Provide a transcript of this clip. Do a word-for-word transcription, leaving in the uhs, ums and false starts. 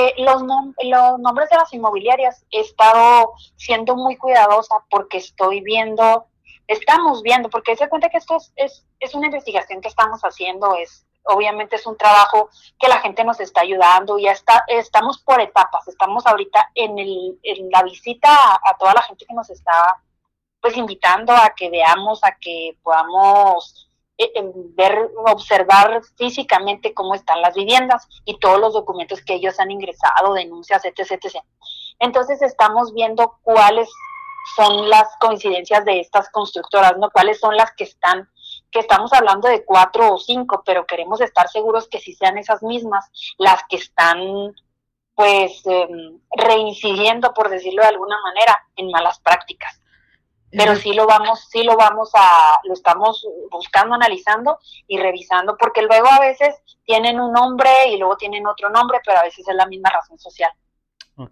Eh, los, nom los nombres de las inmobiliarias he estado siendo muy cuidadosa porque estoy viendo, estamos viendo, porque se cuenta que esto es, es, es una investigación que estamos haciendo, es obviamente es un trabajo que la gente nos está ayudando, ya está, estamos por etapas, estamos ahorita en, el, en la visita a, a toda la gente que nos está pues invitando a que veamos, a que podamos eh, ver, observar físicamente cómo están las viviendas y todos los documentos que ellos han ingresado, denuncias, etc, etcétera. Entonces estamos viendo cuáles son las coincidencias de estas constructoras, ¿no? Cuáles son las que están, que estamos hablando de cuatro o cinco, pero queremos estar seguros que sí sean esas mismas las que están pues eh, reincidiendo, por decirlo de alguna manera, en malas prácticas. Pero sí lo vamos, sí lo vamos a, lo estamos buscando, analizando y revisando, porque luego a veces tienen un nombre y luego tienen otro nombre, pero a veces es la misma razón social.